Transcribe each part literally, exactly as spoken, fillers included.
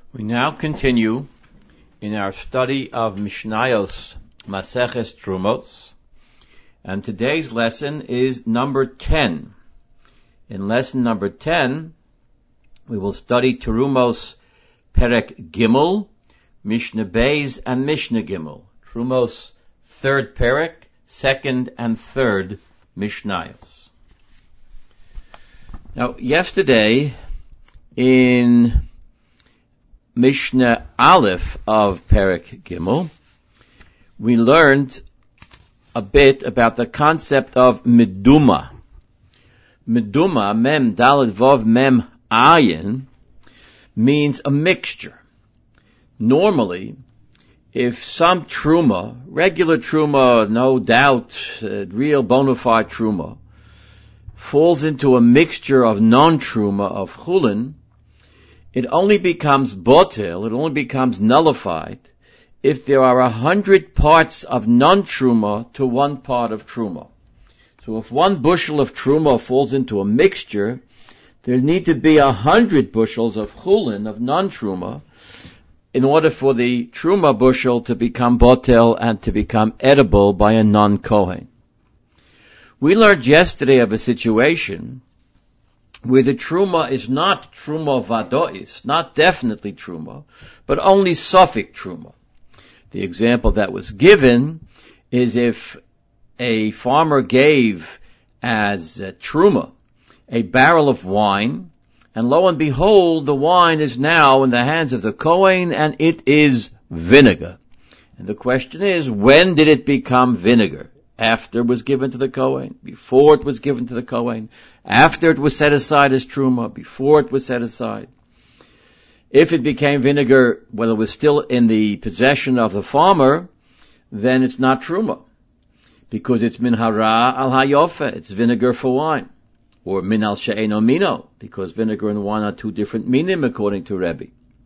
We now continue in our study of Mishnayos Maseches Trumos, and today's lesson is number ten. In lesson number ten, we will study Trumos Perek Gimel, Mishnah Beis, and Mishnah Gimel. Trumos third Perek, second and third Mishnayos. Now, yesterday in Mishnah Aleph of Perek Gimel, we learned a bit about the concept of meduma. Meduma, mem daled vav mem ayin, means a mixture. Normally, if some truma, regular truma, no doubt, uh, real bona fide truma, falls into a mixture of non-truma, of chulin, it only becomes botel, it only becomes nullified, if there are a hundred parts of non-truma to one part of truma. So if one bushel of truma falls into a mixture, there need to be a hundred bushels of chulin, of non-truma, in order for the truma bushel to become botel and to become edible by a non-kohen. We learned yesterday of a situation where the truma is not truma vadois, not definitely truma, but only sofik truma. The example that was given is if a farmer gave as a truma a barrel of wine, and lo and behold, the wine is now in the hands of the Kohen, and it is vinegar. And the question is, when did it become vinegar? After it was given to the Kohen, before it was given to the Kohen, after it was set aside as truma, before it was set aside. If it became vinegar when it was still in the possession of the farmer, then it's not truma, because it's min hara al hayofa, it's vinegar for wine, or min al she'eno mino, because vinegar and wine are two different minim according to Rebbe.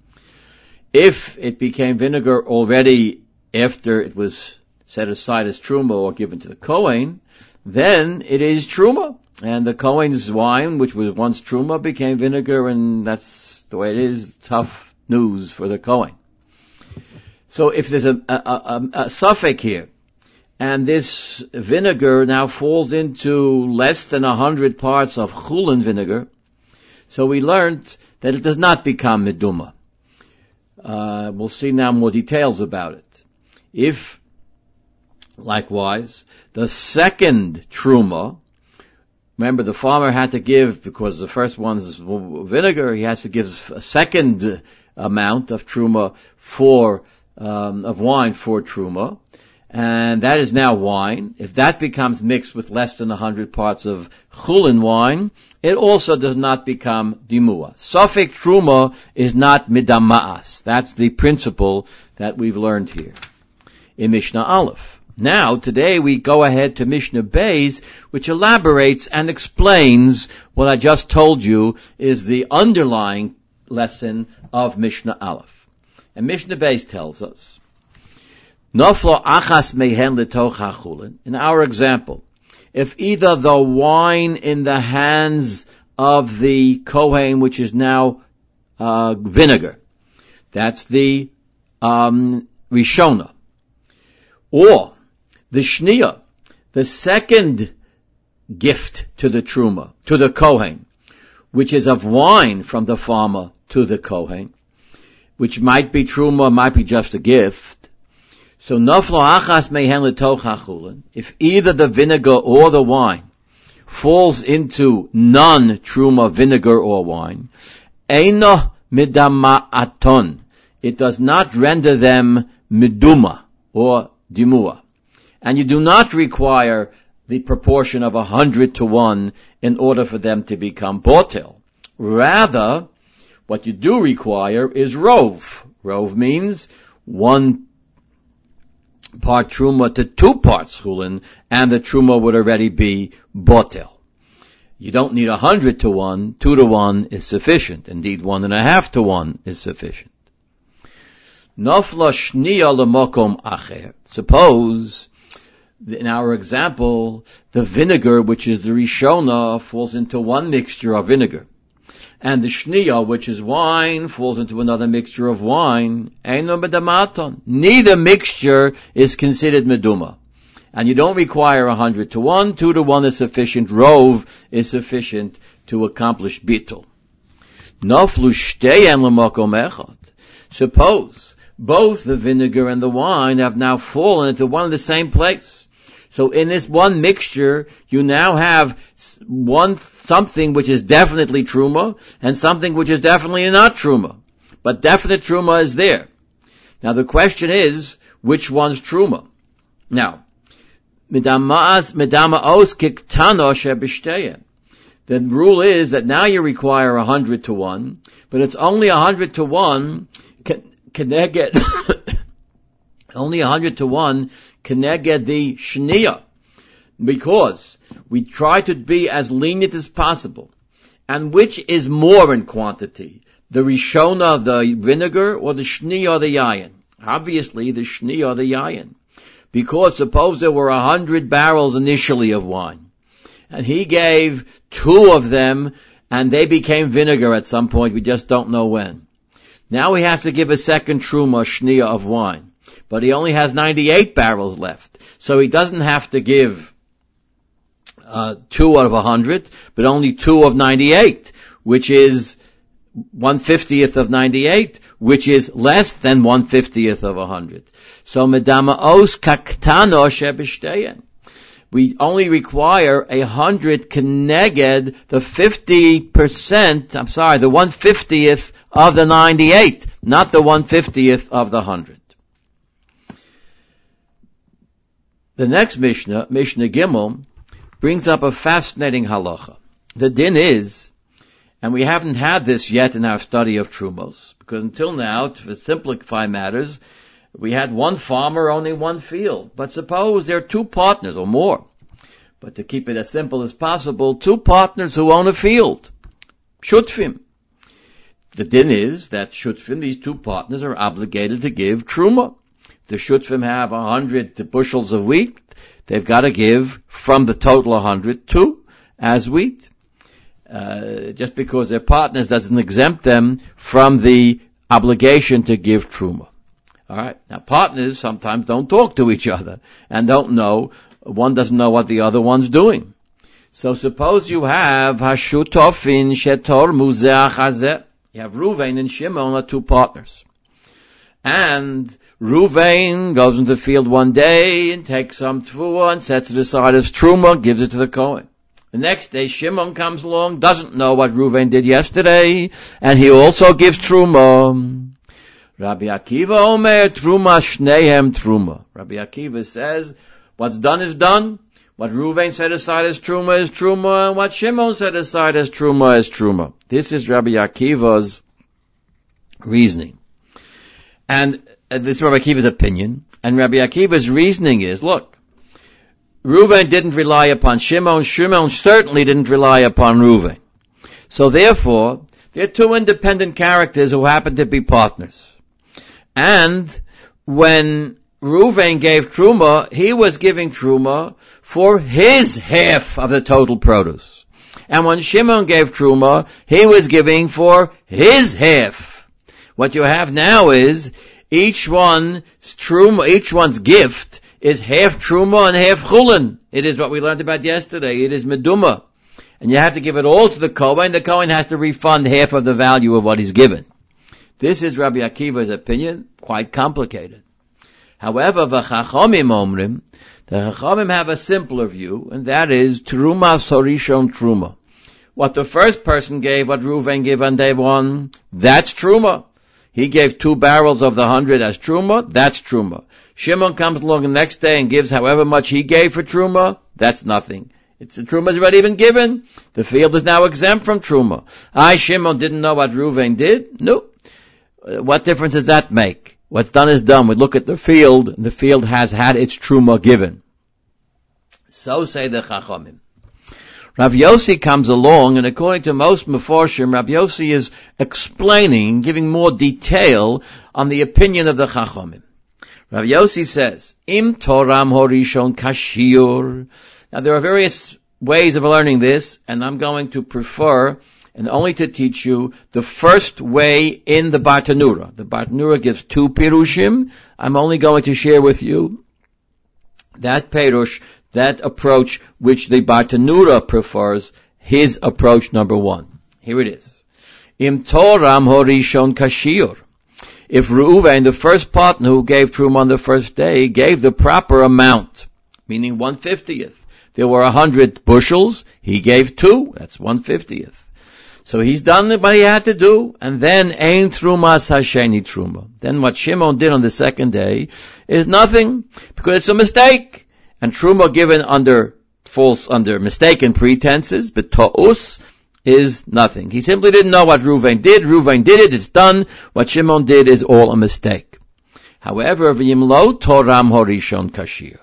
If it became vinegar already after it was set aside as truma or given to the Kohen, then it is truma. And the Kohen's wine, which was once truma, became vinegar, and that's the way it is. Tough news for the Kohen. So if there's a, a, a, a suffix here, and this vinegar now falls into less than a hundred parts of chulin vinegar, so we learned that it does not become meduma. Uh, we'll see now more details about it. If Likewise, the second truma, remember the farmer had to give, because the first one's vinegar, he has to give a second amount of truma for, um, of wine for truma, and that is now wine. If that becomes mixed with less than a hundred parts of chulin wine, it also does not become dimua. Sofik truma is not midama'as. That's the principle that we've learned here in Mishnah Aleph. Now, today we go ahead to Mishnah Beis, which elaborates and explains what I just told you is the underlying lesson of Mishnah Aleph. And Mishnah Beis tells us, Noflo achas mehen letoch hachulin. In our example, if either the wine in the hands of the Kohen, which is now uh, vinegar, that's the um, Rishona, or the Shniya, the second gift to the Truma, to the Kohen, which is of wine from the farmer to the Kohen, which might be Truma, might be just a gift. So, Noflo achas mehen letoch hachulin, if either the vinegar or the wine falls into non-Truma vinegar or wine, eino midama'aton, it does not render them meduma or dimua. And you do not require the proportion of a hundred to one in order for them to become botel. Rather, what you do require is rov. Rov means one part truma to two parts chulin, and the truma would already be botel. You don't need a hundred to one. Two to one is sufficient. Indeed, one and a half to one is sufficient. Nofla shniya lemokom acher. Suppose, in our example, the vinegar, which is the Rishona, falls into one mixture of vinegar. and the shniya, which is wine, falls into another mixture of wine, eino medamaton. Neither mixture is considered meduma. And you don't require a hundred to one. Two to one is sufficient. Rove is sufficient to accomplish bittul. Noflu shteyen l'makom echad. Suppose both the vinegar and the wine have now fallen into one and the same place. So in this one mixture, you now have one something which is definitely truma and something which is definitely not truma. But definite truma is there. Now the question is, which one's truma? Now, Medama os kiktano shebishteya. The rule is that now you require a hundred to one, but it's only a hundred to one, keneged, only a hundred to one, keneged the shniya. Because we try to be as lenient as possible. And which is more in quantity? The rishona, the vinegar, or the shniya, the yayin? Obviously, the shniya, the yayin. Because suppose there were a hundred barrels initially of wine, and he gave two of them, and they became vinegar at some point, we just don't know when. Now we have to give a second truma, shniya, of wine. But he only has ninety-eight barrels left. So he doesn't have to give uh two out of a hundred, but only two of ninety-eight, which is one fiftieth of ninety-eight, which is less than one fiftieth of a hundred. So medama os kaktano shebishteyen. We only require a hundred keneged the fifty percent, I'm sorry, the one fiftieth of the ninety-eight, not the one fiftieth of the hundred. The next Mishnah, Mishnah Gimel, brings up a fascinating halacha. The din is, and we haven't had this yet in our study of Trumos, because until now, to simplify matters, we had one farmer, only one field. But suppose there are two partners or more. But to keep it as simple as possible, two partners who own a field. Shutfim. The din is that Shutfim, these two partners, are obligated to give Truma. If the Shutfim have a hundred bushels of wheat, they've got to give from the total a hundred, two as wheat. Uh, just because they're partners doesn't exempt them from the obligation to give Truma. Alright, now partners sometimes don't talk to each other and don't know, one doesn't know what the other one's doing. So suppose you have Hashutofin Shetor Muzeh Chazeh. You have Ruvain and Shimon are two partners. And Ruvain goes into the field one day and takes some tfuah and sets it aside as Truma, gives it to the Kohen. The next day Shimon comes along, doesn't know what Ruvain did yesterday, and he also gives Truma. Rabbi Akiva Omer Truma Shnehem Truma. Rabbi Akiva says, what's done is done. What Ruvain set aside as Truma is Truma, and what Shimon set aside as Truma is Truma. This is Rabbi Akiva's reasoning. And uh, this is Rabbi Akiva's opinion. And Rabbi Akiva's reasoning is, look, Ruvain didn't rely upon Shimon. Shimon certainly didn't rely upon Ruvain. So therefore, they're two independent characters who happen to be partners. And when Ruvain gave Truma, he was giving Truma for his half of the total produce. And when Shimon gave Truma, he was giving for his half. What you have now is each one's Truma, each one's gift is half Truma and half Chulin. It is what we learned about yesterday. It is Meduma. And you have to give it all to the Kohen. The Kohen has to refund half of the value of what he's given. This is Rabbi Akiva's opinion, quite complicated. However, the Chachamim Omrim, the Chachamim have a simpler view, and that is Truma Sorishon Truma. What the first person gave, what Reuven gave on day one, that's Truma. He gave two barrels of the hundred as Truma, that's Truma. Shimon comes along the next day and gives however much he gave for Truma, that's nothing. It's the Truma's already been given. The field is now exempt from Truma. I, Shimon, didn't know what Reuven did? No. What difference does that make? What's done is done. We look at the field, and the field has had its Truma given. So say the Chachamim. Rav Yossi comes along, and according to most Meforshim, Rav Yossi is explaining, giving more detail on the opinion of the Chachamim. Rav Yossi says, Im Toram Horishon Kashiur. Now there are various ways of learning this, and I'm going to prefer and only to teach you the first way in the Bartanura. The Bartanura gives two Pirushim. I'm only going to share with you that Pirush, that approach which the Bartanura prefers, his approach number one. Here it is. Im Toram Horishon Kashir. If Reuven, the first partner who gave Truma on the first day, gave the proper amount, meaning one fiftieth. There were a hundred bushels, he gave two, that's one fiftieth. So he's done what he had to do, and then Ein Truma Sasheni Truma. Then what Shimon did on the second day is nothing, because it's a mistake. And Truma given under false, under mistaken pretenses, but Ta'us is nothing. He simply didn't know what Reuven did. Reuven did it, it's done. What Shimon did is all a mistake. However, V'yimlo Toram Horishon Kashir.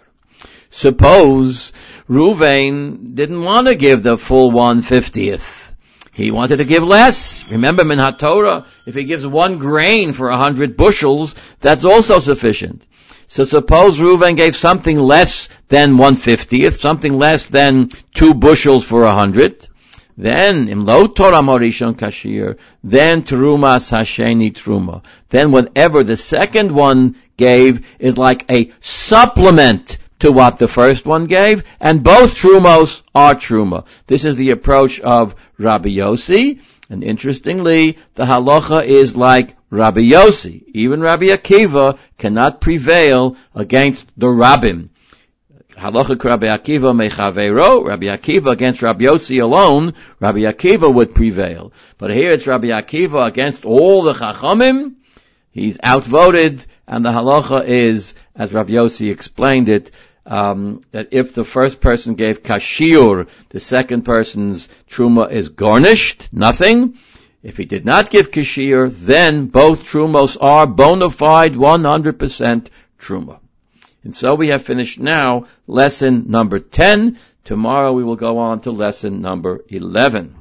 Suppose Reuven didn't want to give the full one fiftieth. He wanted to give less. Remember, in HaTorah, if he gives one grain for a hundred bushels, that's also sufficient. So suppose Reuven gave something less than one fiftieth, something less than two bushels for a hundred. Then, imlo Torah morishon kashir, then Truma Sasheni Truma. Then whatever the second one gave is like a supplement to what the first one gave, and both Trumos are Truma. This is the approach of Rabbi Yossi, and interestingly, the halacha is like Rabbi Yossi. Even Rabbi Akiva cannot prevail against the Rabbim. Halacha Rabbi Akiva mechaveiro, Rabbi Akiva against Rabbi Yossi alone, Rabbi Akiva would prevail. But here it's Rabbi Akiva against all the Chachamim. He's outvoted, and the halacha is, as Rabbi Yossi explained it, um, that if the first person gave kashir, the second person's truma is garnished, nothing. If he did not give kashir, then both trumos are bona fide one hundred percent truma. And so we have finished now lesson number ten. Tomorrow we will go on to lesson number eleven.